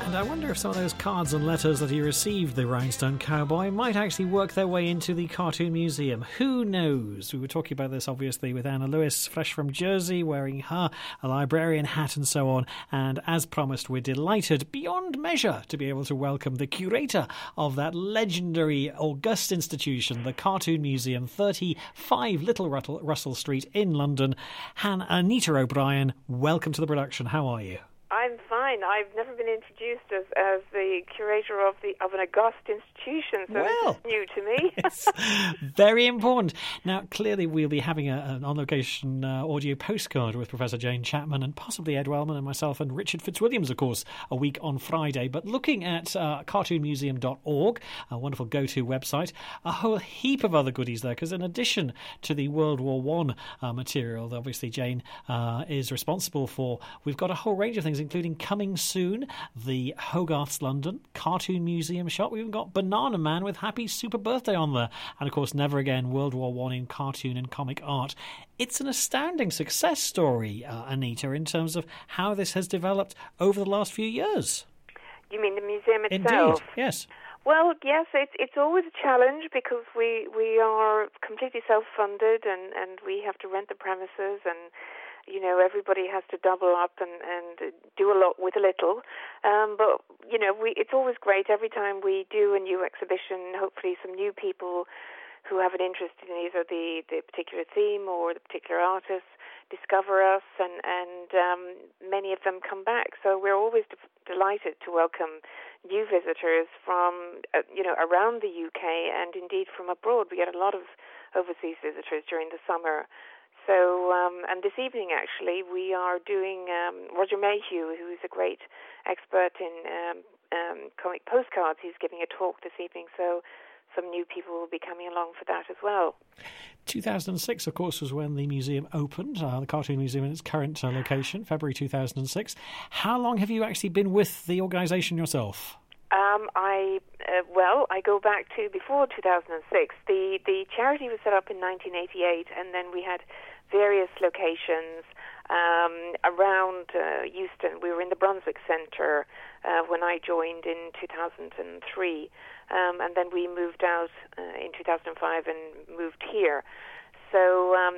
And I wonder if some of those cards and letters that he received, the Rhinestone Cowboy, might actually work their way into the Cartoon Museum. Who knows? We were talking about this, obviously, with Anna Lewis, fresh from Jersey, wearing her a librarian hat and so on. And as promised, we're delighted beyond measure to be able to welcome the curator of that legendary, august institution, the Cartoon Museum, 35 Little Russell Street in London. Anita O'Brien, welcome to the production. How are you? I'm fine. I've never been introduced as the curator of an august institution, so this is new to me. It's very important. Now, clearly, we'll be having an on-location audio postcard with Professor Jane Chapman and possibly Ed Wellman and myself and Richard Fitzwilliams, of course, a week on Friday. But looking at cartoonmuseum.org, a wonderful go-to website, a whole heap of other goodies there, because in addition to the World War I material that obviously Jane is responsible for, we've got a whole range of things, including coming soon, the Hogarth's London Cartoon Museum shop. We've even got Banana Man with Happy Super Birthday on there. And, of course, Never Again, World War I in cartoon and comic art. It's an astounding success story, Anita, in terms of how this has developed over the last few years. You mean the museum itself? Indeed, yes. Well, yes, it's always a challenge because we are completely self-funded and we have to rent the premises and everybody has to double up and do a lot with a little. But, it's always great every time we do a new exhibition, hopefully some new people who have an interest in either the particular theme or the particular artist discover us and many of them come back. So we're always delighted to welcome new visitors from, around the UK and indeed from abroad. We get a lot of overseas visitors during the summer. So, and this evening, actually, we are doing Roger Mayhew, who is a great expert in comic postcards. He's giving a talk this evening, so some new people will be coming along for that as well. 2006, of course, was when the museum opened, the Cartoon Museum in its current location, February 2006. How long have you actually been with the organisation yourself? I go back to before 2006. The charity was set up in 1988, and then we had various locations around Euston. We were in the Brunswick Centre when I joined in 2003, and then we moved out in 2005 and moved here. So I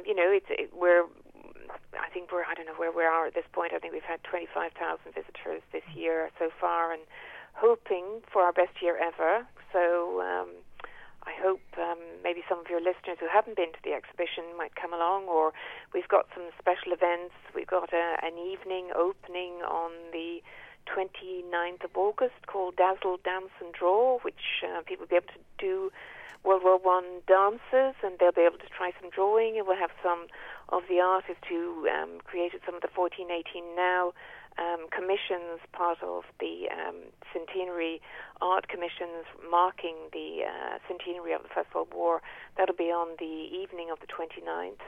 don't know where we are at this point. I think we've had 25,000 visitors this year so far, and hoping for our best year ever. So I hope maybe some of your listeners who haven't been to the exhibition might come along, or we've got some special events. We've got an evening opening on the 29th of August called Dazzle, Dance and Draw, which people will be able to do World War I dances, and they'll be able to try some drawing, and we'll have some of the artists who created some of the 1418 Now commissions, part of the centenary art commissions marking the centenary of the First World War. That'll be on the evening of the 29th.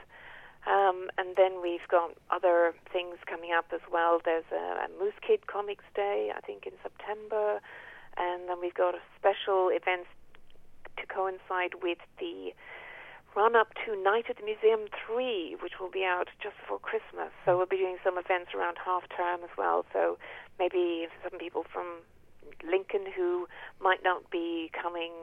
And then we've got other things coming up as well. There's a Moose Kid Comics Day, I think, in September. And then we've got special events to coincide with the run-up to Night at the Museum 3, which will be out just before Christmas. So we'll be doing some events around half-term as well. So maybe some people from Lincoln who might not be coming,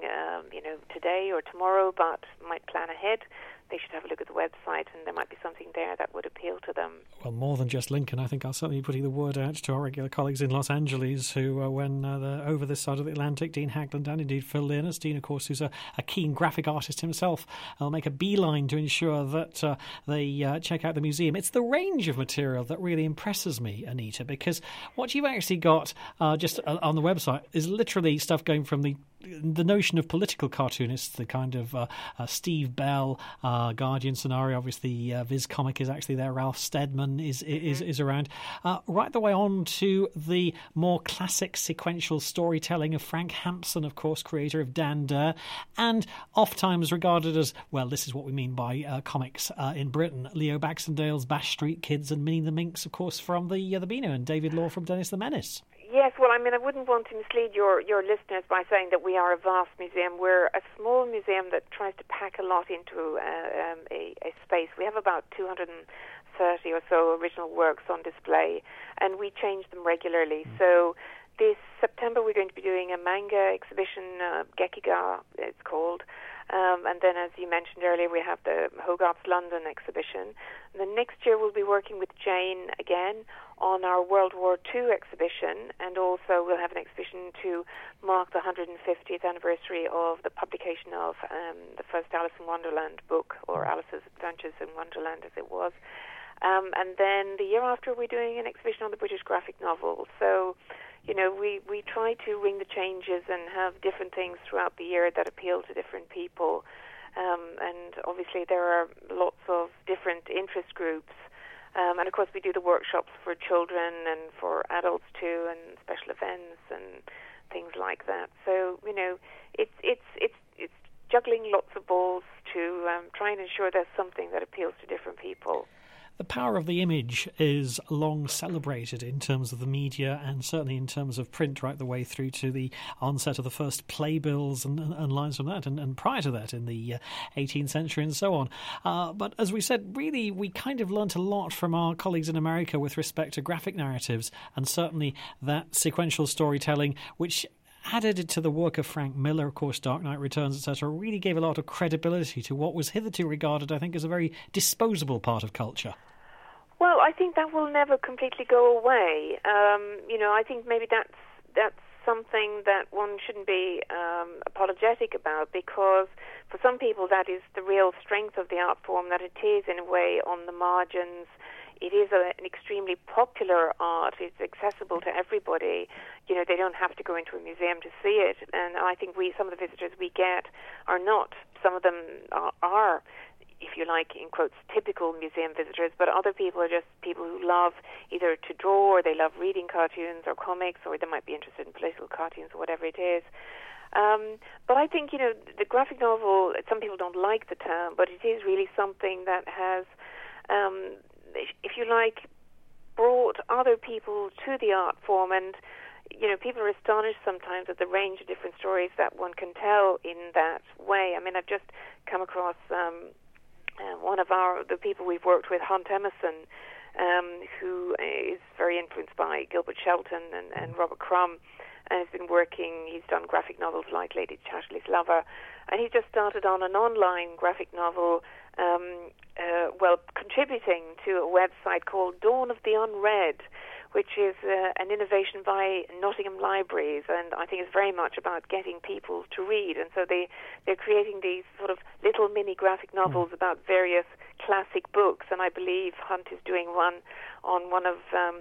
today or tomorrow, but might plan ahead, they should have a look at the website, and there might be something there that would appeal to them. Well, more than just Lincoln. I think I'll certainly be putting the word out to our regular colleagues in Los Angeles who, when they're over this side of the Atlantic, Dean Hagland and indeed Phil Learners. Dean, of course, who's a keen graphic artist himself, will make a beeline to ensure that they check out the museum. It's the range of material that really impresses me, Anita, because what you've actually got just on the website is literally stuff going from the notion of political cartoonists, the kind of Steve Bell, Guardian scenario. Obviously, Viz Comic is actually there. Ralph Steadman is around. Right the way on to the more classic sequential storytelling of Frank Hampson, of course, creator of Dan Dare, and oft-times regarded as, well, this is what we mean by comics in Britain. Leo Baxendale's Bash Street Kids and Minnie the Minx, of course, from the Beano, and David Law from Dennis the Menace. Yes, well, I wouldn't want to mislead your listeners by saying that we are a vast museum. We're a small museum that tries to pack a lot into a space. We have about 230 or so original works on display, and we change them regularly. So this September we're going to be doing a manga exhibition, Gekiga it's called. And then, as you mentioned earlier, we have the Hogarth's London exhibition. And then next year we'll be working with Jane again on our World War II exhibition, and also we'll have an exhibition to mark the 150th anniversary of the publication of the first Alice in Wonderland book, or Alice's Adventures in Wonderland as it was. And then the year after we're doing an exhibition on the British graphic novel. So, you know, we try to ring the changes and have different things throughout the year that appeal to different people. And obviously there are lots of different interest groups. And of course we do the workshops for children and for adults too, and special events and things like that. So, you know, it's juggling lots of balls to try and ensure there's something that appeals to different people. The power of the image is long celebrated in terms of the media, and certainly in terms of print, right the way through to the onset of the first playbills and lines from that, and prior to that in the 18th century and so on. But as we said, really, we kind of learnt a lot from our colleagues in America with respect to graphic narratives, and certainly that sequential storytelling, which added to the work of Frank Miller, of course, Dark Knight Returns, etc., really gave a lot of credibility to what was hitherto regarded, I think, as a very disposable part of culture. Well, I think that will never completely go away. You know, I think maybe that's something that one shouldn't be apologetic about, because for some people that is the real strength of the art form, that it is in a way on the margins. It is an extremely popular art. It's accessible to everybody. You know, they don't have to go into a museum to see it. And I think some of the visitors we get are not. Some of them are, if you like, in quotes, typical museum visitors, but other people are just people who love either to draw, or they love reading cartoons or comics, or they might be interested in political cartoons or whatever it is. But I think, you know, the graphic novel, some people don't like the term, but it is really something that has, if you like, brought other people to the art form. And, you know, people are astonished sometimes at the range of different stories that one can tell in that way. I mean, I've just come across one of the people we've worked with, Hunt Emerson, who is very influenced by Gilbert Shelton and Robert Crumb, and he's done graphic novels like Lady Chatterley's Lover, and he just started on an online graphic novel, contributing to a website called Dawn of the Unread, which is an innovation by Nottingham Libraries, and I think it's very much about getting people to read. And so they're creating these sort of little mini graphic novels about various classic books, and I believe Hunt is doing one on one of,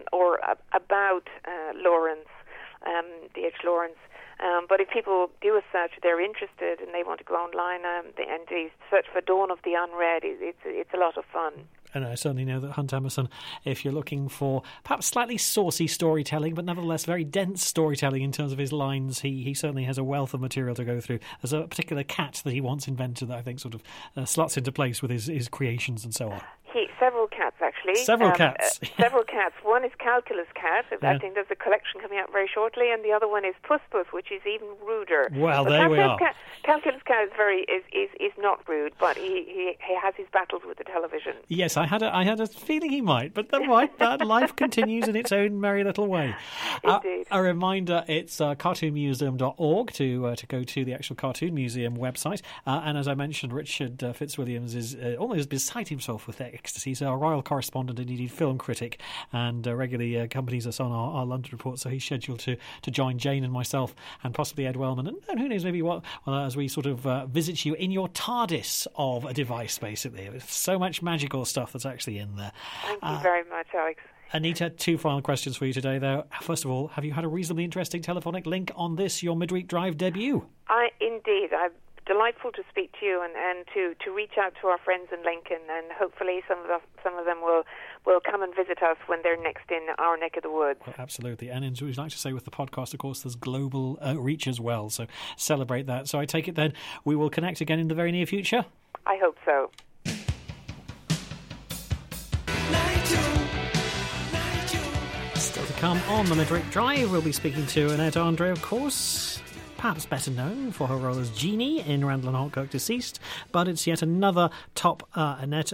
about Lawrence, D.H. Lawrence. But if people do a search, they're interested and they want to go online and they search for Dawn of the Unread, it's a lot of fun. And I certainly know that Hunt Emerson, if you're looking for perhaps slightly saucy storytelling, but nevertheless very dense storytelling in terms of his lines, he certainly has a wealth of material to go through. There's a particular cat that he once invented that I think sort of slots into place with his creations and so on. Several cats, actually. Several cats. Several cats. One is Calculus Cat. I think there's a collection coming out very shortly, and the other one is Puss Puss, which is even ruder. Well, but there we are. Calculus Cat is not rude, but he has his battles with the television. Yes, I had a feeling he might, but then that life continues in its own merry little way. Indeed. A reminder, it's cartoonmuseum.org to go to the actual Cartoon Museum website. And as I mentioned, Richard Fitzwilliams is almost beside himself with ecstasy. He's our royal correspondent and indeed film critic, and regularly accompanies us on our London report. So he's scheduled to join Jane and myself and possibly Ed Wellman, and who knows, maybe as we sort of visit you in your TARDIS of a device, basically. There's so much magical stuff that's actually in there. Thank you very much, Alex. Anita, two final questions for you today, though. First of all, have you had a reasonably interesting telephonic link on this, your Midweek Drive debut? Indeed. I'm delightful to speak to you and to reach out to our friends in Lincoln, and hopefully some of them will come and visit us when they're next in our neck of the woods. Well, absolutely. And as we like to say with the podcast, of course, there's global reach as well, so celebrate that. So I take it then we will connect again in the very near future? I hope so. Still to come on the Midweek Drive, we'll be speaking to Annette Andre, of course. perhaps better known for her role as Jeannie in Randall and Hawkirk Deceased, but it's yet another top Annette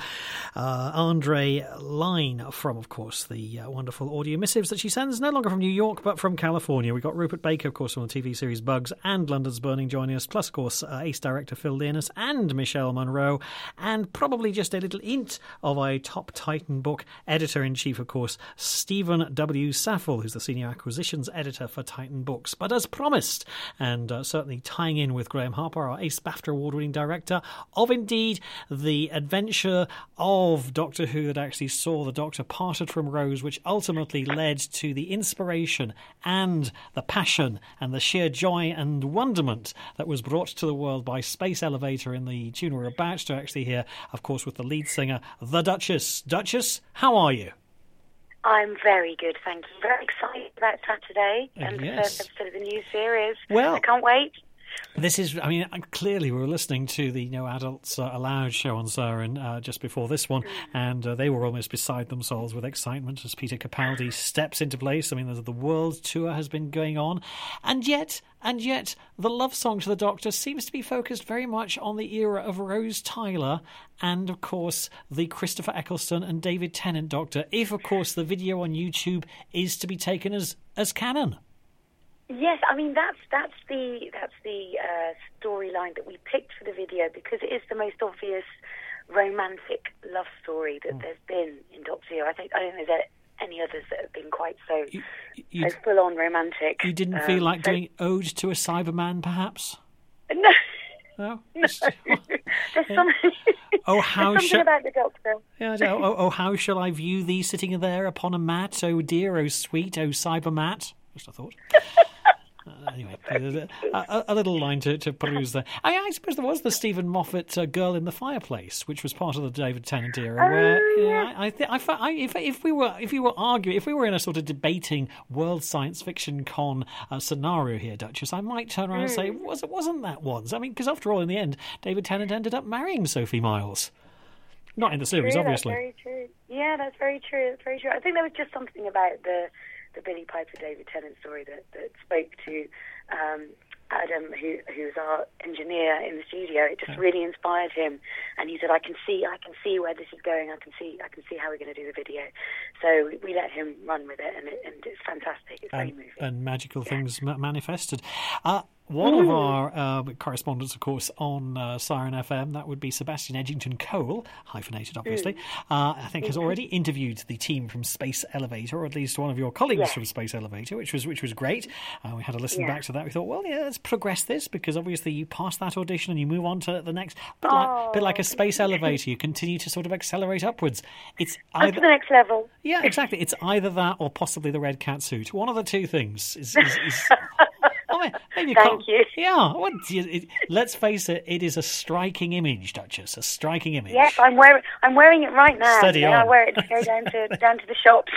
Andre line from, of course, the wonderful audio missives that she sends, no longer from New York, but from California. We've got Rupert Baker, of course, from the TV series Bugs and London's Burning joining us, plus, of course, ace director Phil Learnus and Michelle Monroe, and probably just a little hint of a top Titan book editor-in-chief, of course, Stephen W. Saffel, who's the senior acquisitions editor for Titan Books. But as promised, and certainly tying in with Graham Harper, our Ace BAFTA award-winning director, of indeed the adventure of Doctor Who that actually saw the Doctor parted from Rose, which ultimately led to the inspiration and the passion and the sheer joy and wonderment that was brought to the world by Space Elevator in the tune we're about to actually hear, of course, with the lead singer, the Duchess. Duchess, how are you? I'm very good, thank you. Very excited about Saturday and the first episode of the new series. Well, I can't wait. This is, I mean, clearly we were listening to the No Adults Allowed show on Siren just before this one, and they were almost beside themselves with excitement as Peter Capaldi steps into place. I mean, the world tour has been going on, and yet, the love song to the Doctor seems to be focused very much on the era of Rose Tyler and, of course, the Christopher Eccleston and David Tennant Doctor, if, of course, the video on YouTube is to be taken as canon. Yes, I mean that's the storyline that we picked for the video because it is the most obvious romantic love story that there's been in Doctor Who. I don't think there's any others that have been quite so full on romantic. You didn't feel like doing Ode to a Cyberman, perhaps? No. No. There's something. Something about the Doctor. Yeah. Oh, how shall I view thee sitting there upon a mat? Oh dear, oh sweet, oh cybermat. Just a thought. Anyway, a little line to peruse there. I suppose there was the Stephen Moffat Girl in the Fireplace, which was part of the David Tennant era. Where if we were in a sort of debating world science fiction con scenario here, Duchess, I might turn around and say, wasn't that once? I mean, because after all, in the end, David Tennant ended up marrying Sophie Myles. Not in the series, obviously. That's very true. Yeah, that's very true. That's very true. I think there was just something about the Billy Piper David Tennant story that spoke to Adam, who's our engineer in the studio. It just really inspired him, and he said, "I can see where this is going. I can see how we're going to do the video." So we let him run with it, and it's fantastic. It's very moving, and magical things manifested. One of our correspondents, of course, on Siren FM, that would be Sebastian Edgington Cole, hyphenated, obviously, I think has already interviewed the team from Space Elevator, or at least one of your colleagues from Space Elevator, which was great. We had to listen back to that. We thought, well, yeah, let's progress this, because obviously you pass that audition and you move on to the next. Bit like a Space Elevator, you continue to sort of accelerate upwards. It's up to the next level. Yeah, exactly. It's either that or possibly the red cat suit. One of the two things is maybe Thank you. Yeah, let's face it. It is a striking image, Duchess. A striking image. Yes, I'm wearing it right now. Steady on. I wear it to go down to the shops.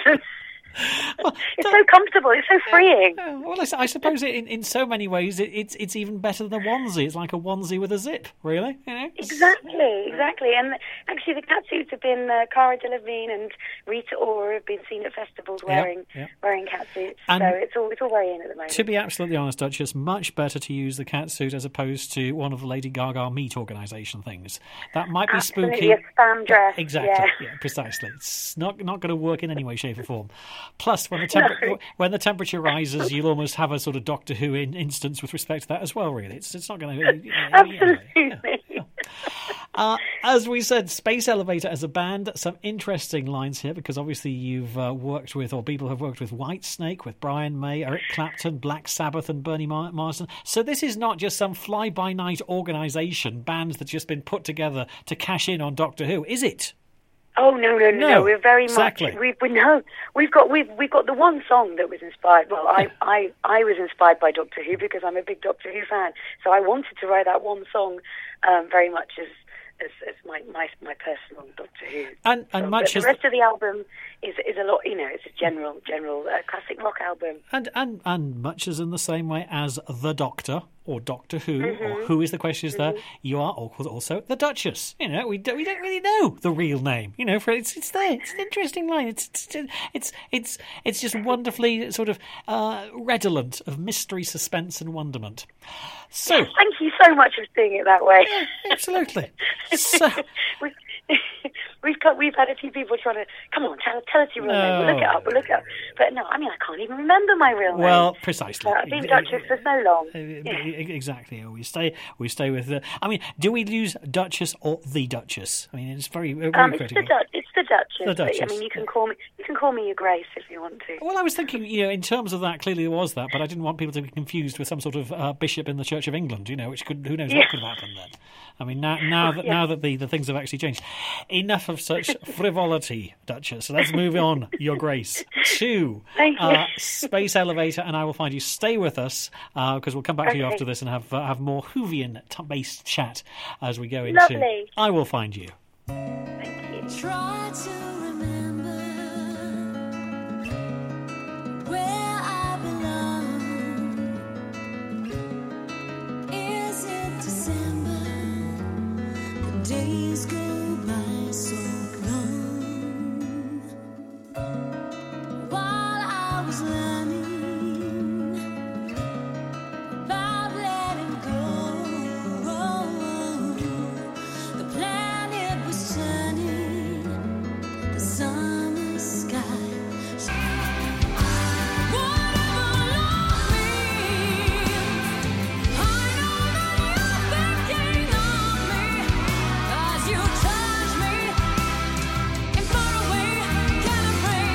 It's so comfortable. It's so freeing. Well, I suppose in so many ways it's even better than a onesie. It's like a onesie with a zip, really. You know? Exactly. And actually, the cat suits have been Cara Delevingne and Rita Ora have been seen at festivals wearing cat suits. So it's all very in at the moment. To be absolutely honest, Duchess, much better to use the cat suit as opposed to one of the Lady Gaga meat organisation things. That might be spooky. A spam dress. Exactly. Yeah, precisely. It's not going to work in any way, shape, or form. Plus, when the temperature rises, you'll almost have a sort of Doctor Who instance with respect to that as well. Really, it's not going to. Absolutely. As we said, Space Elevator as a band, some interesting lines here, because obviously you've worked with, or people have worked with Whitesnake, with Brian May, Eric Clapton, Black Sabbath, and Bernie Marsden. So this is not just some fly-by-night organisation, bands that's just been put together to cash in on Doctor Who, is it? Oh no! We're very exactly. We've got the one song that was inspired. Well, I was inspired by Doctor Who because I'm a big Doctor Who fan. So I wanted to write that one song, very much as my personal Doctor Who. And song. Much but the rest of the album is a lot. It's a general classic rock album. And much as in the same way as The Doctor, or Doctor Who, or who is the question is there, you are also the Duchess. You know, we don't really know the real name. You know, for it's there. It's an interesting line. It's just wonderfully sort of redolent of mystery, suspense, and wonderment. So, thank you so much for seeing it that way. Yeah, absolutely. So. We've had a few people trying to, come on, tell us your real name. We'll look it up. But no, I mean, I can't even remember my real name. Well, precisely. I've been Duchess for so long. Exactly. We stay with the. I mean, do we use Duchess or the Duchess? I mean, it's very critical. It's the Duchess. The Duchess. I mean, you can call me Your Grace if you want to. Well, I was thinking, you know, in terms of that, clearly there was that, but I didn't want people to be confused with some sort of bishop in the Church of England, you know, which who knows what could have happened then. I mean, now that the things have actually changed. Enough of such frivolity, Duchess. So let's move on, Your Grace, to Space Elevator, and I Will Find You. Stay with us, because we'll come back to you after this and have more Whovian-based chat as we go into Lovely. I Will Find You. Thank you. Try to remember where I belong. Is it December? The days go by so long. While I was learning about letting go, the planet was turning, the summer sky. Whatever love means, I know that you're thinking of me as you touch me in faraway Gallifrey.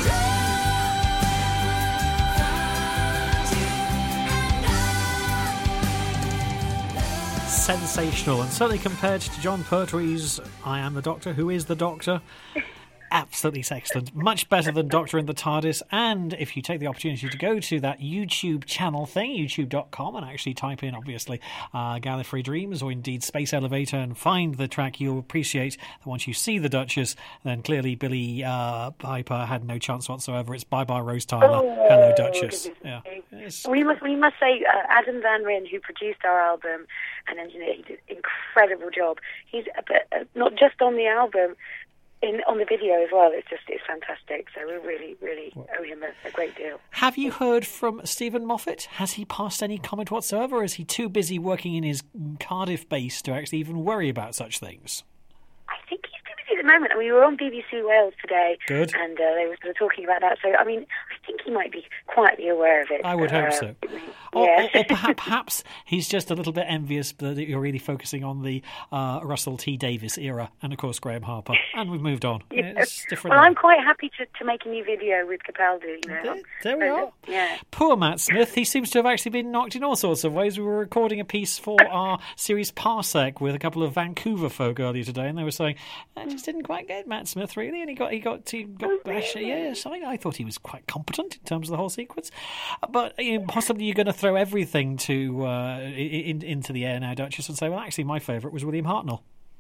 Sensational, and certainly compared to John Pertwee's I Am the Doctor, Who is the Doctor? Absolutely excellent. Much better than Doctor in the TARDIS. And if you take the opportunity to go to that YouTube channel thing, youtube.com, and actually type in, obviously, Gallifrey Dreams or indeed Space Elevator and find the track, you'll appreciate that once you see the Duchess, then clearly Billy Piper had no chance whatsoever. It's Bye Bye Rose Tyler. Hello, Duchess. Yeah. We must say Adam Van Ryn, who produced our album and engineered, he did an incredible job. He's not just on the album, on the video as well. It's fantastic. So we really owe him a great deal. Have you heard from Stephen Moffat? Has he passed any comment whatsoever, or is he too busy working in his Cardiff base to actually even worry about such things? I think he's too busy at the moment. I mean, we were on BBC Wales today. Good. And they were sort of talking about that. So, I mean, I think he might be quietly aware of it. I would hope so. Yeah. Or perhaps he's just a little bit envious that you're really focusing on the Russell T Davies era and, of course, Graham Harper. And we've moved on. Yeah. It's different. Well, I'm quite happy to make a new video with Capaldi. You know? There we are. Yeah. Poor Matt Smith. He seems to have actually been knocked in all sorts of ways. We were recording a piece for our series Parsec with a couple of Vancouver folk earlier today, and they were saying, I just didn't quite get Matt Smith, really. And he got actually, yeah, something. I thought he was quite competent in terms of the whole sequence. But possibly you're going to throw everything to into the air now, Duchess, and say, well, actually, my favourite was William Hartnell.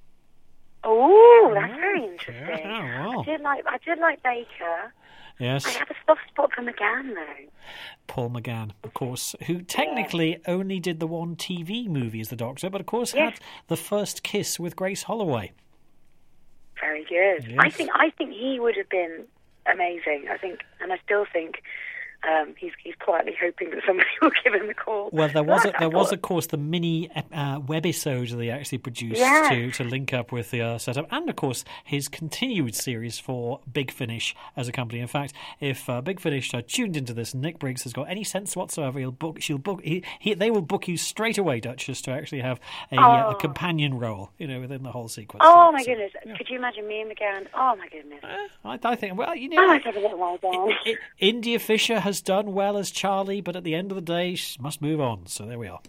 Oh, that's very interesting. Yeah, well. I did like Baker. Yes. I have a soft spot for McGann, though. Paul McGann, of course, who technically only did the one TV movie as the Doctor, but of course had the first kiss with Grace Holloway. Very good. Yes. I think he would have been amazing. I still think he's quietly hoping that somebody will give him the call. Well, there was of course the mini webisode that they actually produced to link up with the setup, and of course his continued series for Big Finish as a company. In fact, if Big Finish are tuned into this, Nick Briggs has got any sense whatsoever, they will book you straight away, Duchess, to actually have a companion role, within the whole sequence. Oh my goodness! Yeah. Could you imagine me and McGann? Oh my goodness! I think, well, I might have a little while down. India Fisher has done well as Charlie, but at the end of the day, she must move on. So there we are.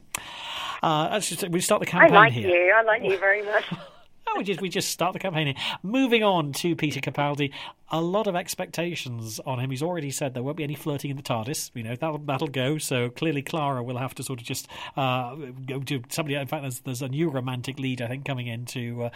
We start the campaign here. I like you very much. We just start the campaign here. Moving on to Peter Capaldi. a lot of expectations on him. He's already said there won't be any flirting in the TARDIS. That'll go. So clearly Clara will have to sort of just go to somebody. In fact, there's a new romantic lead, I think, coming in to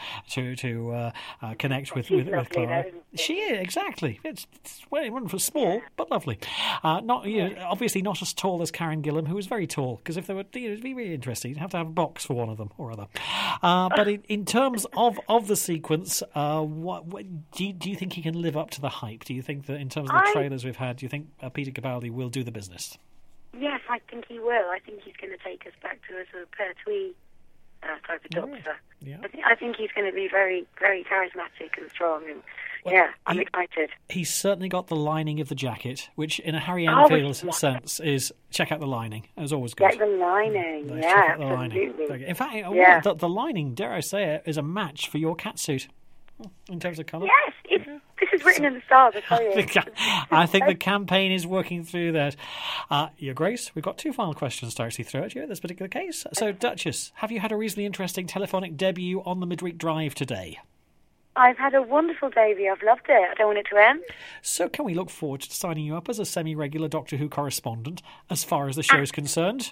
connect with Clara. She is, exactly. It's for small but lovely. Obviously not as tall as Karen Gillan, who was very tall. Because if they were, it'd be really interesting. You'd have to have a box for one of them or other. But in terms of the sequence, what do you think he can live up to the hype? Do you think that in terms of the trailers we've had, do you think Peter Capaldi will do the business? Yes, I think he will. I think he's going to take us back to a sort of Pertwee type of Doctor. Yeah. I think he's going to be very, very charismatic and strong. And I'm excited. He's certainly got the lining of the jacket, which in a Harry Enfield sense is check out the lining. It was always good. Check the lining, absolutely. In fact, the lining, dare I say it, is a match for your catsuit in terms of colour. Yes, this is written in the stars, I tell you. I think the campaign is working through that. Your Grace, we've got 2 final questions to actually throw at you in this particular case. So, Duchess, have you had a reasonably interesting telephonic debut on the Midweek Drive today? I've had a wonderful debut. I've loved it. I don't want it to end. So can we look forward to signing you up as a semi-regular Doctor Who correspondent as far as the show's concerned?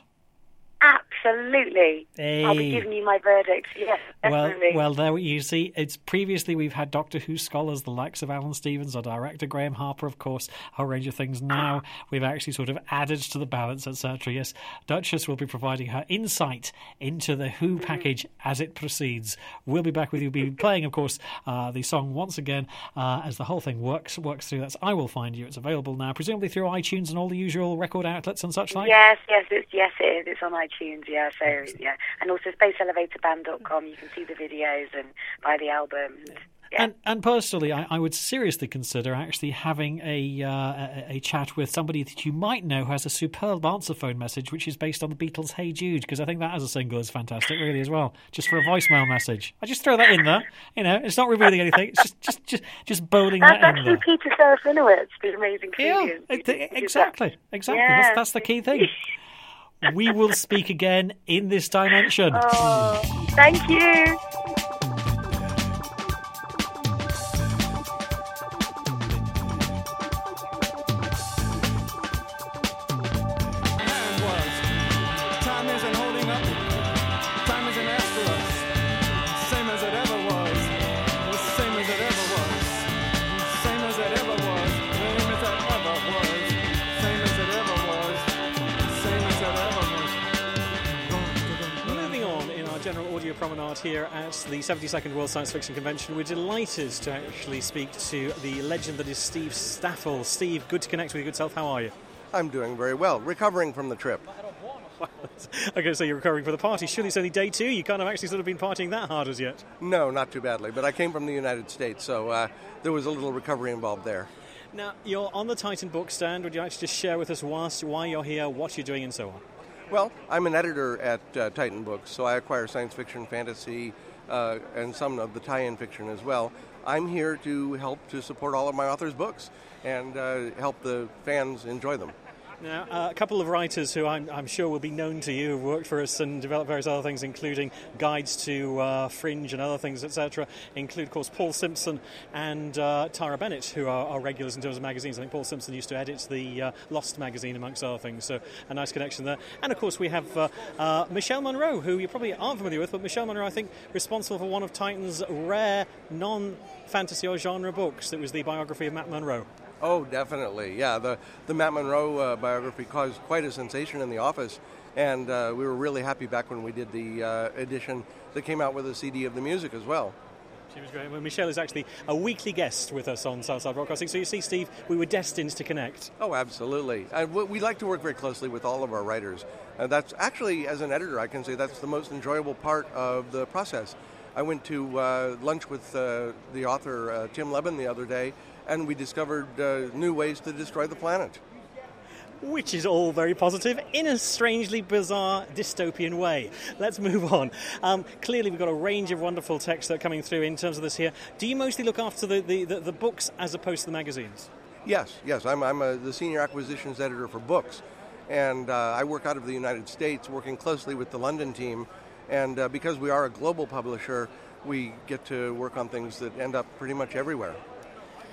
Absolutely. Hey. I'll be giving you my verdict. Yes, definitely. Well, there you see. It's previously we've had Doctor Who scholars, the likes of Alan Stevens, our director Graham Harper, of course, a whole range of things. Now we've actually sort of added to the balance, etc. Yes, Duchess will be providing her insight into the Who package as it proceeds. We'll be back with you. We'll be playing, of course, the song once again as the whole thing works through. That's I Will Find You. It's available now, presumably through iTunes and all the usual record outlets and such like. Yes, it is. It's on iTunes. Yeah, so yeah, and also spaceelevatorband.com. You can see the videos and buy the album. Yeah. And personally, I would seriously consider actually having a chat with somebody that you might know who has a superb answer phone message, which is based on the Beatles' "Hey Jude," because I think that as a single is fantastic, really, as well. Just for a voicemail message, I just throw that in there. It's not revealing anything. It's just bowling that in there. That's actually Peter Serafinowicz, the amazing comedian. Yeah, exactly. Yeah. That's the key thing. We will speak again in this dimension. Oh, thank you. Time isn't holding up. Time isn't after us. Same as it ever was. Same as it ever was. Same as it ever was. Same as it ever was. Same as it ever was. Same as it ever was. Moving on in our general audio promenade here at the 72nd World Science Fiction Convention, we're delighted to actually speak to the legend that is Steve Staffel. Steve, good to connect with you. Good self. How are you? I'm doing very well, recovering from the trip. Okay, so you're recovering for the party. Surely it's only day 2. You can't have actually sort of been partying that hard as yet. No, not too badly, but I came from the United States, so there was a little recovery involved there. Now, you're on the Titan book stand. Would you like to just share with us why you're here, what you're doing, and so on? Well, I'm an editor at Titan Books, so I acquire science fiction, fantasy, and some of the tie-in fiction as well. I'm here to help to support all of my authors' books and help the fans enjoy them. Now, a couple of writers who I'm sure will be known to you have worked for us and developed various other things, including guides to Fringe and other things, etc. Include, of course, Paul Simpson and Tara Bennett, who are regulars in terms of magazines. I think Paul Simpson used to edit the Lost magazine, amongst other things, so a nice connection there. And, of course, we have Michelle Munro, who you probably aren't familiar with, but Michelle Munro, I think, responsible for one of Titan's rare non-fantasy or genre books. That was the biography of Matt Munro. Oh, definitely. Yeah, the Matt Munro biography caused quite a sensation in the office, and we were really happy back when we did the edition that came out with a CD of the music as well. She was great. Well, Michelle is actually a weekly guest with us on Southside Broadcasting, so you see, Steve, we were destined to connect. Oh, absolutely. We like to work very closely with all of our writers. That's actually, as an editor, I can say that's the most enjoyable part of the process. I went to lunch with the author Tim Levin the other day, and we discovered new ways to destroy the planet. Which is all very positive in a strangely bizarre dystopian way. Let's move on. Clearly we've got a range of wonderful texts that are coming through in terms of this here. Do you mostly look after the books as opposed to the magazines? Yes. I'm the senior acquisitions editor for books, and I work out of the United States, working closely with the London team, and because we are a global publisher, we get to work on things that end up pretty much everywhere.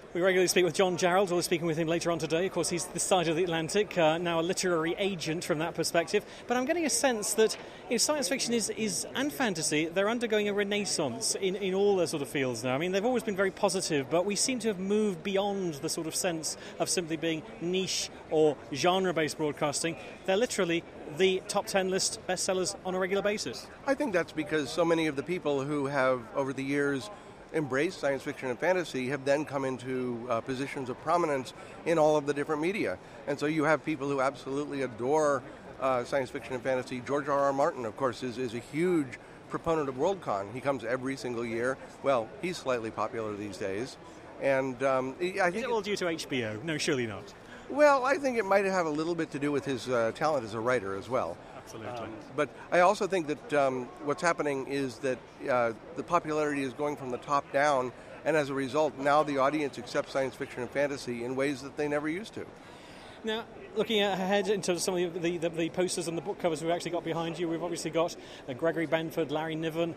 We regularly speak with John Jarrell. We'll be speaking with him later on today. Of course, he's this side of the Atlantic, now a literary agent from that perspective. But I'm getting a sense that science fiction is and fantasy, they're undergoing a renaissance in all their sort of fields now. I mean, they've always been very positive, but we seem to have moved beyond the sort of sense of simply being niche or genre-based broadcasting. They're literally the top 10 list bestsellers on a regular basis. I think that's because so many of the people who have, over the years, embraced science fiction and fantasy have then come into positions of prominence in all of the different media. And so you have people who absolutely adore science fiction and fantasy. George R.R. Martin, of course, is a huge proponent of Worldcon. He comes every single year. Well, he's slightly popular these days. And I think Is it all due to HBO? No, surely not. Well, I think it might have a little bit to do with his talent as a writer as well. Absolutely. But I also think that what's happening is that the popularity is going from the top down, and as a result, now the audience accepts science fiction and fantasy in ways that they never used to. Now, looking ahead into some of the posters and the book covers we've actually got behind you, we've obviously got Gregory Benford, Larry Niven,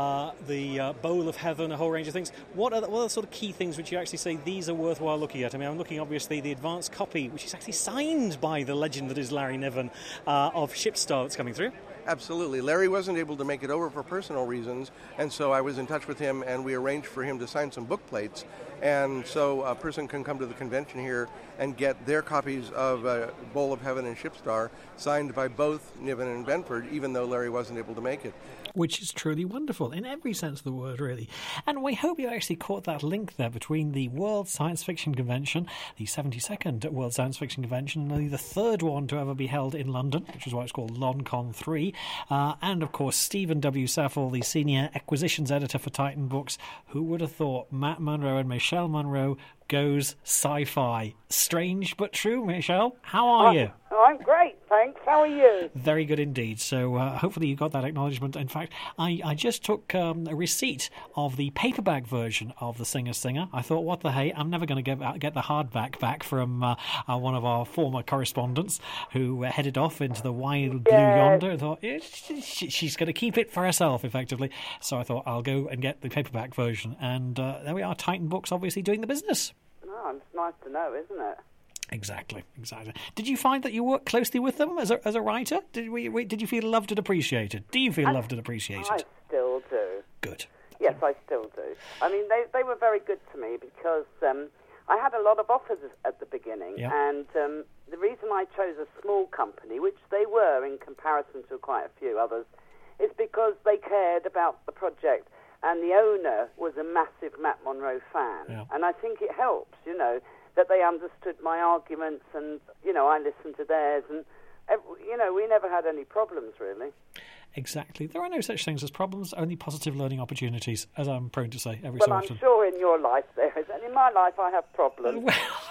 the Bowl of Heaven, a whole range of things. What are the sort of key things which you actually say these are worthwhile looking at? I mean, I'm looking obviously the advanced copy, which is actually signed by the legend that is Larry Niven of Shipstar that's coming through. Absolutely. Larry wasn't able to make it over for personal reasons, and so I was in touch with him, and we arranged for him to sign some book plates. And so a person can come to the convention here and get their copies of Bowl of Heaven and Shipstar signed by both Niven and Benford, even though Larry wasn't able to make it. Which is truly wonderful, in every sense of the word, really. And we hope you actually caught that link there between the World Science Fiction Convention, the 72nd World Science Fiction Convention, and only the third one to ever be held in London, which is why it's called LonCon 3, and, of course, Stephen W. Seffel, the Senior Acquisitions Editor for Titan Books. Who would have thought Matt Munro and Michelle Munro goes sci-fi? Strange but true, Michelle. How are you? I'm great, thanks. How are you? Very good indeed. So hopefully you got that acknowledgement. In fact, I just took a receipt of the paperback version of The Singer's Singer. I thought, what the hey, I'm never going to get the hardback back from one of our former correspondents who headed off into the wild blue yonder. I thought, she's going to keep it for herself, effectively. So I thought, I'll go and get the paperback version. And there we are, Titan Books obviously doing the business. Oh, it's nice to know, isn't it? Exactly. Did you find that you worked closely with them as a writer? Did you feel loved and appreciated? Do you feel loved and appreciated? I still do. Good. Yes, I still do. I mean, they were very good to me because I had a lot of offers at the beginning, and the reason I chose a small company, which they were in comparison to quite a few others, is because they cared about the project, and the owner was a massive Matt Monro fan, and I think it helps, that they understood my arguments, and I listened to theirs, and we never had any problems really. Exactly. There are no such things as problems, only positive learning opportunities, as I'm prone to say every so often. I'm sure in your life there is, and in my life I have problems.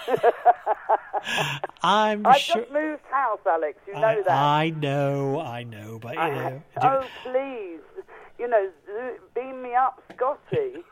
I've just moved house, Alex. You know that. I know, but oh, please, beam me up, Scotty.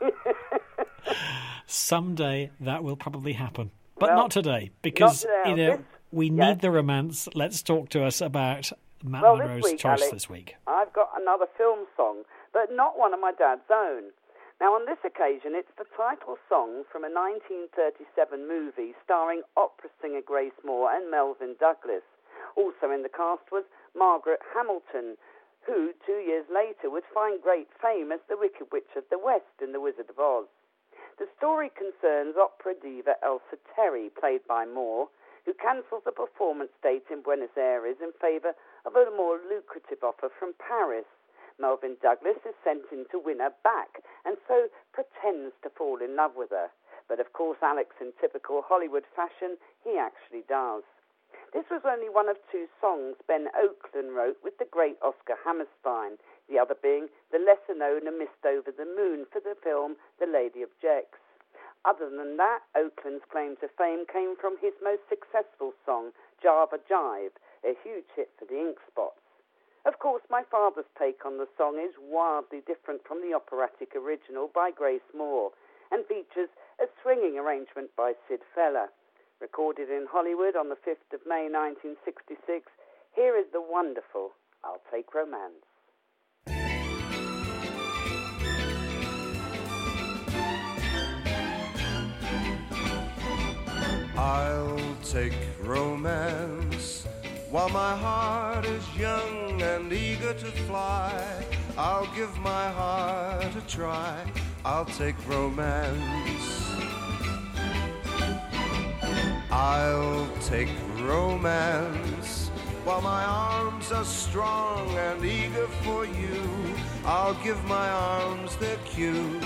Someday that will probably happen. But not today, because we need the romance. Let's talk to us about Matt Monro's choice this week. I've got another film song, but not one of my dad's own. Now, on this occasion, it's the title song from a 1937 movie starring opera singer Grace Moore and Melvyn Douglas. Also in the cast was Margaret Hamilton, who 2 years later would find great fame as the Wicked Witch of the West in The Wizard of Oz. The story concerns opera diva Elsa Terry, played by Moore, who cancels a performance date in Buenos Aires in favour of a more lucrative offer from Paris. Melvyn Douglas is sent in to win her back, and so pretends to fall in love with her. But of course, Alex, in typical Hollywood fashion, he actually does. This was only one of two songs Ben Oakland wrote with the great Oscar Hammerstein, the other being the lesser-known A Mist Over the Moon for the film The Lady of Gex. Other than that, Oakland's claim to fame came from his most successful song, Java Jive, a huge hit for the Ink Spots. Of course, my father's take on the song is wildly different from the operatic original by Grace Moore and features a swinging arrangement by Sid Feller. Recorded in Hollywood on the 5th of May 1966, here is the wonderful I'll Take Romance. I'll take romance while my heart is young and eager to fly. I'll give my heart a try. I'll take romance. I'll take romance while my arms are strong and eager for you. I'll give my arms their cues.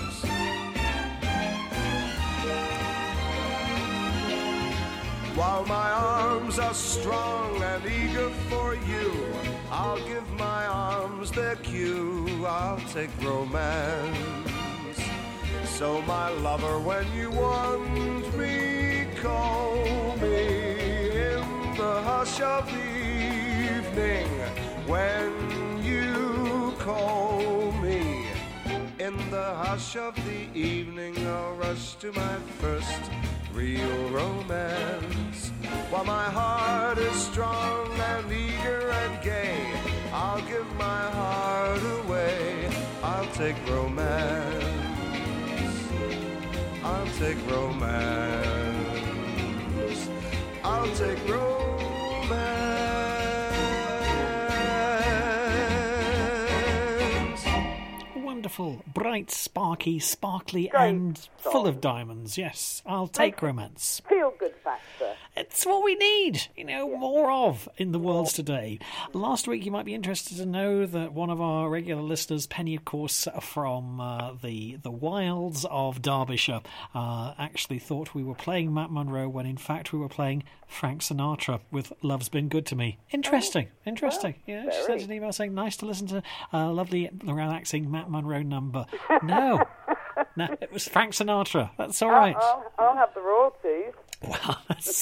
While my arms are strong and eager for you, I'll give my arms their cue. I'll take romance. So my lover, when you want me, call me in the hush of the evening. When you call me in the hush of the evening, I'll rush to my first real romance. While my heart is strong and eager and gay, I'll give my heart away. I'll take romance. I'll take romance. I'll take romance. Wonderful, bright, sparky, sparkly, Great and song. full of diamonds. Yes, I'll take romance. Feel good factor. It's what we need, more of in the world today. Last week, you might be interested to know that one of our regular listeners, Penny, of course, from the wilds of Derbyshire, actually thought we were playing Matt Monro when in fact we were playing Frank Sinatra with Love's Been Good to Me. Interesting. Well, she sent an email saying, nice to listen to lovely, relaxing Matt Monro number. No, it was Frank Sinatra. That's all right. I'll have the royalties. Well,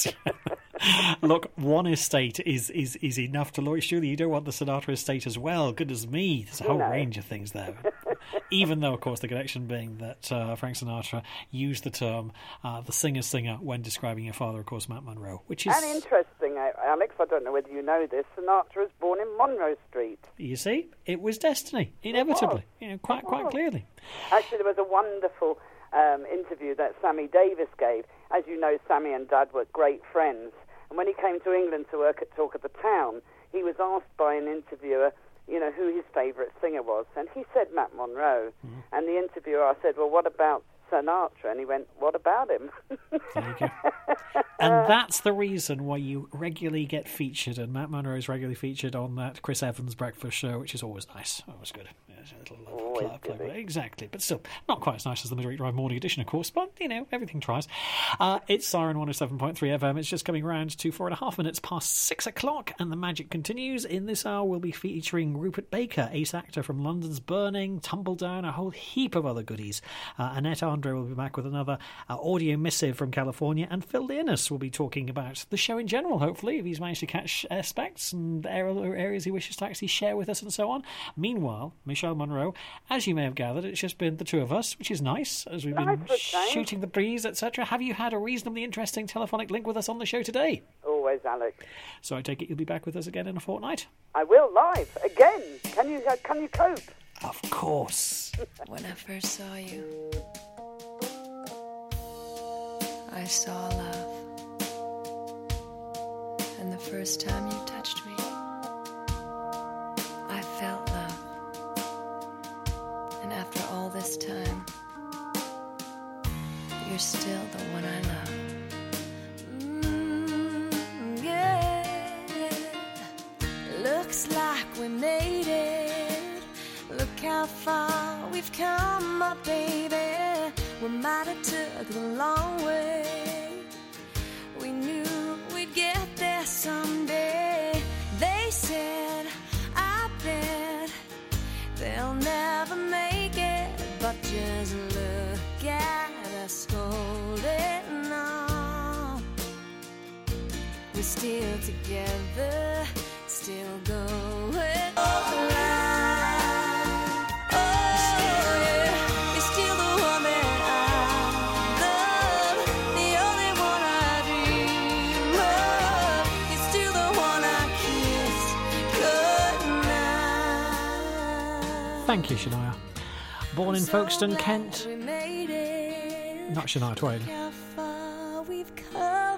look, one estate is enough to launch. Surely you don't want the Sinatra estate as well. Goodness me, there's a whole range of things there. Even though, of course, the connection being that Frank Sinatra used the term the singer's singer when describing your father, of course, Matt Monro, which is... And interesting, Alex, I don't know whether you know this, Sinatra was born in Monroe Street. You see, it was destiny, inevitably, quite clearly. Actually, there was a wonderful interview that Sammy Davis gave. As you know, Sammy and Dad were great friends. And when he came to England to work at Talk of the Town, he was asked by an interviewer, who his favourite singer was. And he said Matt Monro. Mm. And the interviewer, I said, well, what about Sinatra? And he went, what about him? There you go. And that's the reason why you regularly get featured, and Matt Monro is regularly featured on that Chris Evans breakfast show, which is always nice. Always good. Exactly, but still not quite as nice as the Midweek Drive morning edition, of course, but everything tries. It's Siren 107.3 FM. It's just coming round to 4.5 minutes past 6 o'clock, and the magic continues. In this hour, we'll be featuring Rupert Baker, ace actor from London's Burning, Tumbledown, a whole heap of other goodies. Annette Andre will be back with another audio missive from California, and Phil Learnus will be talking about the show in general, hopefully, if he's managed to catch aspects and areas he wishes to actually share with us and so on. Meanwhile, Michelle Monroe, as you may have gathered, it's just been the two of us, which is nice, as we've been shooting the breeze, etc. Have you had a reasonably interesting telephonic link with us on the show today? Always, Alex. So I take it you'll be back with us again in a fortnight? I will, live, again. Can you cope? Of course. When I first saw you, I saw love. And the first time you touched me, I felt love. And after all this time, you're still the one I love. Yeah. Looks like we made it. Look how far we've come, my baby. We might have took the long way. We knew we'd get there someday. They said, I bet they'll never make it, but just look at us holding on. We're still together, still going all around. Oh yeah, you're still the one that I love, the only one I dream of. You're still the one I kiss goodnight. Thank you, Shania. Born in Folkestone, Kent. Not Shania Twain. How far we've come.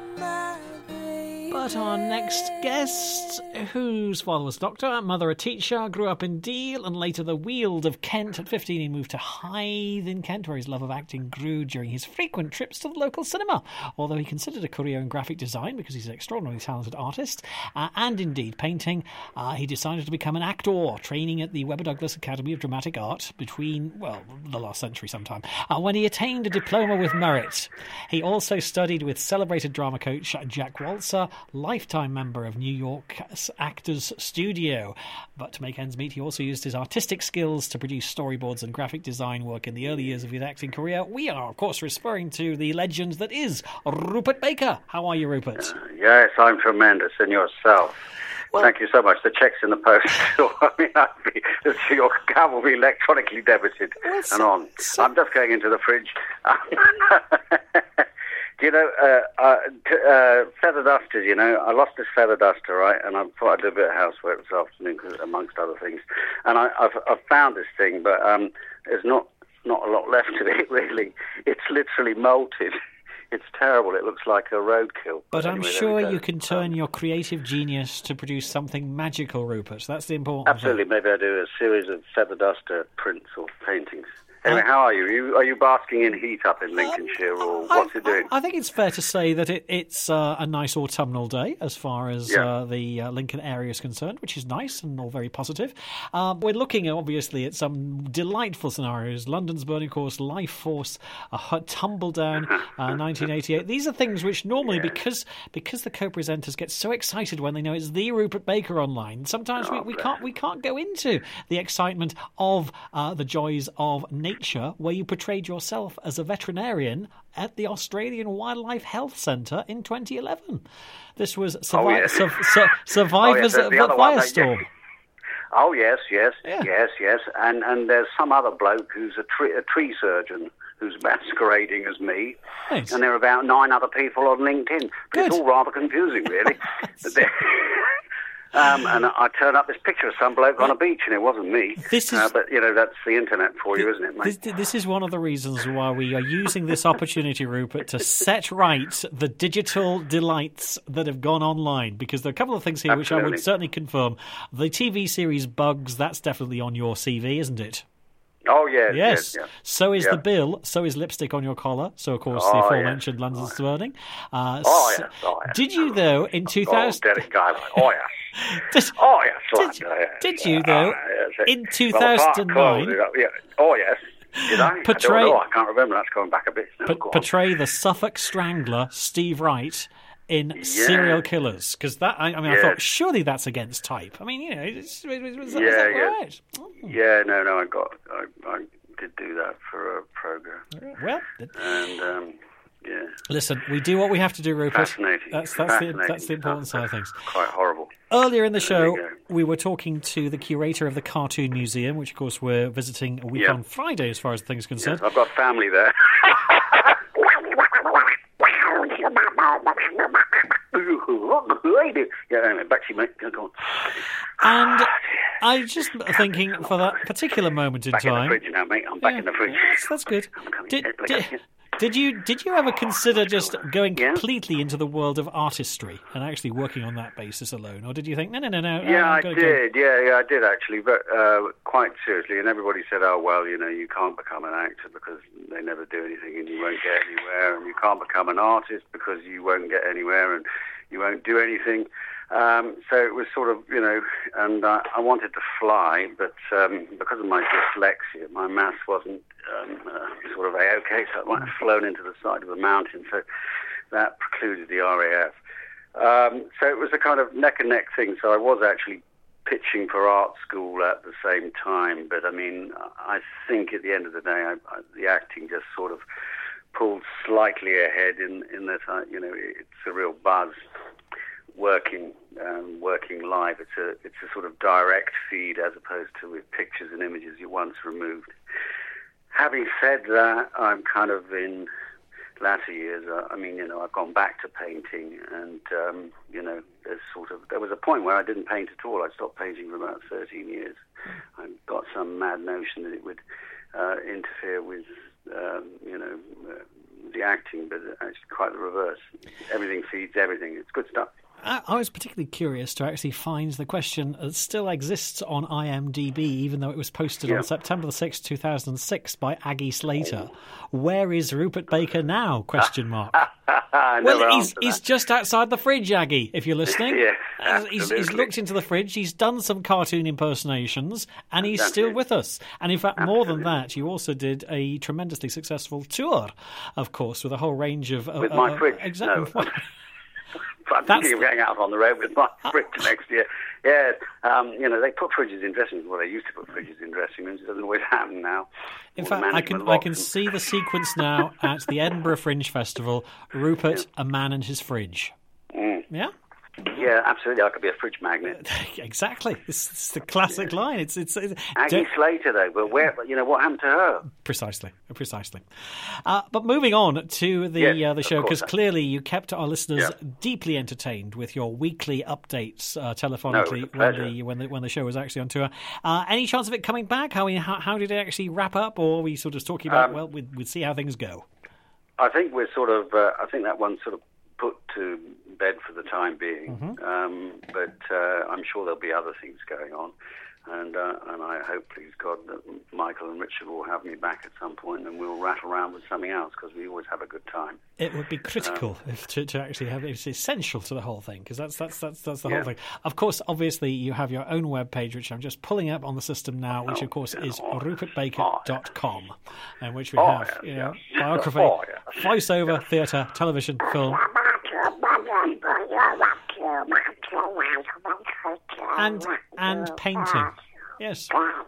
But our next guest, whose father was a doctor, mother a teacher, grew up in Deal and later the Weald of Kent. At 15 he moved to Hythe in Kent, where his love of acting grew during his frequent trips to the local cinema, although he considered a career in graphic design because he's an extraordinarily talented artist, and indeed painting. He decided to become an actor, training at the Webber Douglas Academy of Dramatic Art between, well, the last century sometime, when he attained a diploma with merit. He also studied with celebrated drama coach Jack Walzer, lifetime member of New York Actors Studio. But to make ends meet, he also used his artistic skills to produce storyboards and graphic design work in the early years of his acting career. We are, of course, referring to the legend that is Rupert Baker. How are you, Rupert? Yes, I'm tremendous. And yourself? Well, thank you so much. The check's in the post. I mean, your account will be electronically debited and on. I'm just going into the fridge. Do you know, feather dusters, you know, I lost this feather duster, right, and I thought I'd do a bit of housework this afternoon, amongst other things. And I've found this thing, but there's not a lot left of it, really. It's literally molted. It's terrible. It looks like a roadkill. But anyway, I'm sure you can turn your creative genius to produce something magical, Rupert. That's the important Absolutely. thing. Maybe I do a series of feather duster prints or paintings. Anyway, how are you? Are you basking in heat up in Lincolnshire, or what's it doing? I think it's fair to say that it's a nice autumnal day as far as the Lincoln area is concerned, which is nice and all very positive. We're looking, obviously, at some delightful scenarios. London's Burning Course, Life Force, Tumble Down, 1988. These are things which normally, because the co-presenters get so excited when they know it's the Rupert Baker online, sometimes we can't go into the excitement of the joys of nature, where you portrayed yourself as a veterinarian at the Australian Wildlife Health Centre in 2011. This was Survivors of the Firestorm. Oh, yes. And there's some other bloke who's a tree surgeon who's masquerading as me. Right. And there are about 9 other people on LinkedIn. It's all rather confusing, really. And I turned up this picture of some bloke on a beach, and it wasn't me. But, you know, that's the internet for you, isn't it, mate? This is one of the reasons why we are using this opportunity, Rupert, to set right the digital delights that have gone online. Because there are a couple of things here which I would certainly confirm. The TV series Bugs, that's definitely on your CV, isn't it? Oh, yes. So is the bill, so is lipstick on your collar. So, of course, the aforementioned London's Burning. Did you, though, in 2000... Derek Guy, Did you, though, in 2009... Oh, yes. Did I? I don't know. I can't remember. That's going back a bit. Portray the Suffolk Strangler, Steve Wright, in Serial Killers, because that I thought surely that's against type. I mean, you know, is that right? Yeah, no, I did do that for a program. Well, and listen, we do what we have to do, Rupert. Fascinating. That's the important side of things. Quite horrible. Earlier in the show, we were talking to the curator of the Cartoon Museum, which of course we're visiting a week on Friday, as far as things are concerned. Yes, I've got family there. Back to you, mate. Go on. And I was just thinking, for that particular moment in time... Back in the fridge now, mate. I'm back in the fridge. That's good. Did you ever consider just going completely into the world of artistry and actually working on that basis alone? Or did you think, no? Yeah, I did. Yeah, I did actually, but quite seriously. And everybody said, oh, well, you know, you can't become an actor because they never do anything and you won't get anywhere. And you can't become an artist because you won't get anywhere and you won't do anything. So it was sort of, you know, and I wanted to fly, but because of my dyslexia, my maths wasn't sort of A-OK, so I might have flown into the side of the mountain, so that precluded the RAF. So it was a kind of neck-and-neck thing, so I was actually pitching for art school at the same time, but I mean, I think at the end of the day, the acting just sort of pulled slightly ahead in that, you know, it's a real buzz. Working live, it's a sort of direct feed as opposed to with pictures and images you once removed. Having said that, I'm kind of in latter years. I mean, you know, I've gone back to painting, and you know, there was a point where I didn't paint at all. I stopped painting for about 13 years. I got some mad notion that it would interfere with you know, the acting, but actually quite the reverse. Everything feeds everything. It's good stuff. I was particularly curious to actually find the question that still exists on IMDb, even though it was posted on September the 6th, 2006 by Aggie Slater. Where is Rupert Baker now? Question mark. Well, he's just outside the fridge, Aggie, if you're listening. Yes, he's looked into the fridge, he's done some cartoon impersonations, and he's still with us. And in fact, more than that, you also did a tremendously successful tour, of course, with a whole range of... with my fridge? Exactly. No. I'm thinking of going out on the road with my fridge next year. Yes, they put fridges in dressing rooms. Well, they used to put fridges in dressing rooms. It doesn't always happen now. In fact, I can see the sequence now at the Edinburgh Fringe Festival. Rupert, a man and his fridge. Yeah? Yeah, absolutely. I could be a fridge magnet. Exactly. It's the classic line. It's Aggie Slater, though. But what happened to her? Precisely. But moving on to the show, because clearly you kept our listeners deeply entertained with your weekly updates telephonically when the show was actually on tour. Any chance of it coming back? How did it actually wrap up, or are we sort of talking about we'd see how things go? I think we're sort of. I think that one's sort of put to bed for the time being, but I'm sure there'll be other things going on, and I hope, please God, that Michael and Richard will have me back at some point, and we'll rattle around with something else, because we always have a good time. It would be critical to actually have it's essential to the whole thing, because that's the whole thing. Of course, obviously, you have your own webpage, which I'm just pulling up on the system now, which of course is rupertbaker.com, and which we have biography, voiceover, theatre, television, film, and painting. Yes.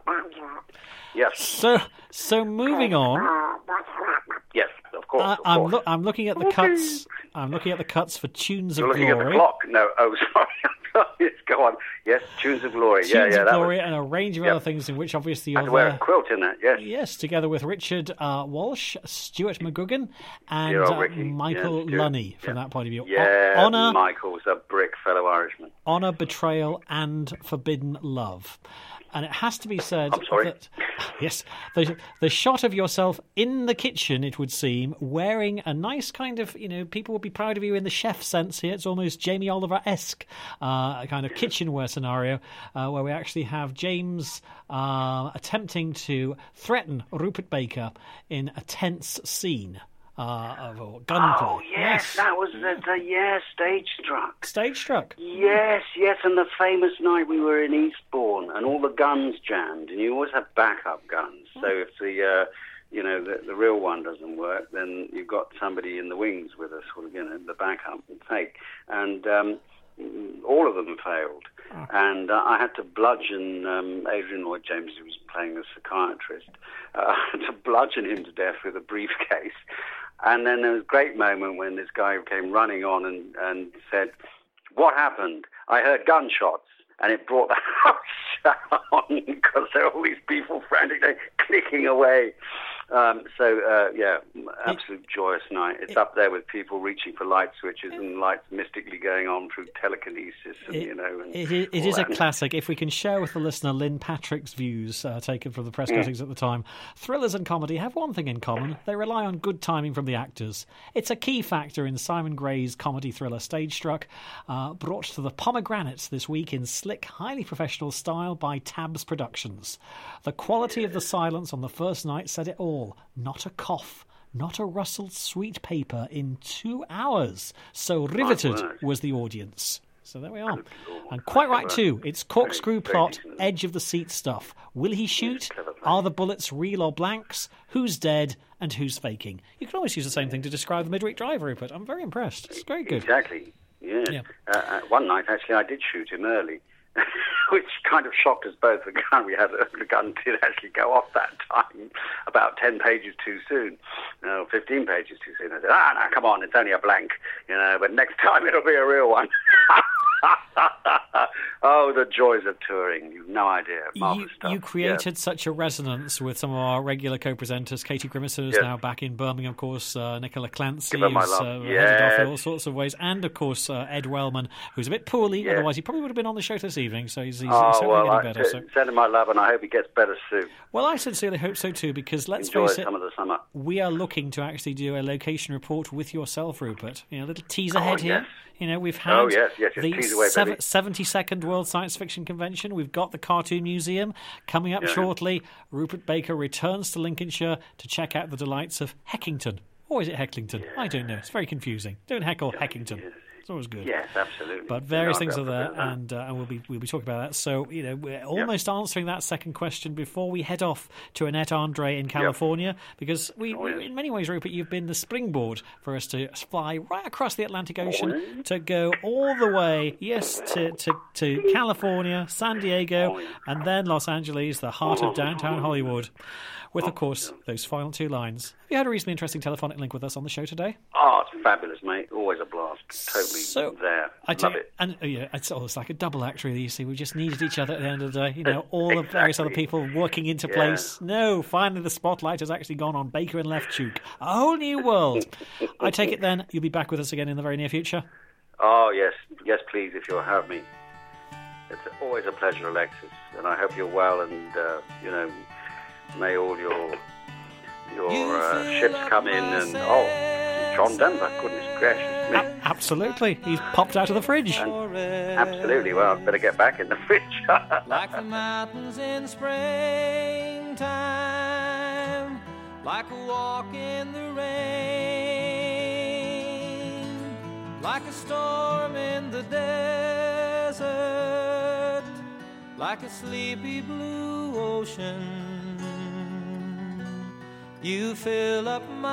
So moving on. Yes, of course. I'm looking at the cuts. I'm looking at the cuts for Tunes of Glory. You're looking at the clock. No, sorry. Yes, go on. Yes, Tunes of Glory. Tunes of Glory, and a range of other things in which obviously you're there. Wear a quilt in that, yes. Yes, together with Richard Walsh, Stuart McGugan, and Michael Lunny, from that point of view. Yeah, Honour, Michael's a brick fellow Irishman. Honour, Betrayal, and Forbidden Love. And it has to be said that, yes, the shot of yourself in the kitchen, it would seem, wearing a nice kind of, people would be proud of you in the chef sense here. It's almost Jamie Oliver-esque kind of kitchenware scenario where we actually have James attempting to threaten Rupert Baker in a tense scene. Of gunplay. Oh, yes, that was the Stage Struck. Stage Struck? Yes, and the famous night we were in Eastbourne and all the guns jammed, and you always have backup guns. So if the real one doesn't work, then you've got somebody in the wings with us, the backup and take. And all of them failed. And I had to bludgeon Adrian Lloyd James, who was playing a psychiatrist, to bludgeon him to death with a briefcase. And then there was a great moment when this guy came running on and said, "What happened? I heard gunshots." And it brought the house down because there were all these people frantically clicking away. Absolute joyous night. It's up there with people reaching for light switches and lights mystically going on through telekinesis. It is a classic. If we can share with the listener Lynn Patrick's views taken from the press cuttings at the time. Thrillers and comedy have one thing in common. They rely on good timing from the actors. It's a key factor in Simon Gray's comedy thriller Stage Struck, brought to the Pomegranates this week in slick, highly professional style by Tabs Productions. The quality of the silence on the first night said it all. Not a cough, not a rustled sweet paper in 2 hours. So riveted was the audience. So there we are. And quite right too. It's corkscrew plot, edge of the seat stuff. Will he shoot? Are the bullets real or blanks? Who's dead and who's faking? You can always use the same thing to describe the midweek drive, Rupert. I'm very impressed. It's very good. Exactly. Yeah. One night, actually, I did shoot him early, which kind of shocked us both. The gun did actually go off that time, about 10 pages too soon, 15 pages too soon. I said, no, come on, it's only a blank, but next time it'll be a real one. Oh, the joys of touring. You've no idea. Marvelous stuff. You created such a resonance with some of our regular co-presenters. Katie Grimison is now back in Birmingham, of course. Nicola Clancy, who's headed off in all sorts of ways. And, of course, Ed Wellman, who's a bit poorly. Otherwise, he probably would have been on the show this evening. So he's certainly getting better. Send him my love, and I hope he gets better soon. Well, I sincerely hope so, too, because let's face it, some of the summer. We are looking to actually do a location report with yourself, Rupert. A little teaser head here. You know, we've had yes, the tease away, baby. 72nd World Science Fiction Convention. We've got the Cartoon Museum coming up shortly. Rupert Baker returns to Lincolnshire to check out the delights of Heckington. Or is it Hecklington? Yeah. I don't know. It's very confusing. Don't heckle Heckington. It's always good. Yes, absolutely. But various things are there, and and we'll be talking about that. So, you know, we're almost answering that second question before we head off to Annette Andre in California, because we, in many ways, Rupert, you've been the springboard for us to fly right across the Atlantic Ocean to go all the way, to California, San Diego, and then Los Angeles, the heart of downtown Hollywood. With, of course, those final two lines. Have you had a reasonably interesting telephonic link with us on the show today? Oh, it's fabulous, mate. Always a blast. Totally there. Love it. And it's like a double act, really. You see, we just needed each other at the end of the day. You know, all the various other people working into place. No, finally the spotlight has actually gone on Baker and Lefchuk. A whole new world. I take it then you'll be back with us again in the very near future? Oh, yes, please, if you'll have me. It's always a pleasure, Alexis, and I hope you're well, and, you know, may all your ships come in, and John Denver, goodness gracious me. Absolutely, he's popped out of the fridge. Absolutely, well, I better get back in the fridge. Like the mountains in springtime, like a walk in the rain, like a storm in the desert, like a sleepy blue ocean. You fill up my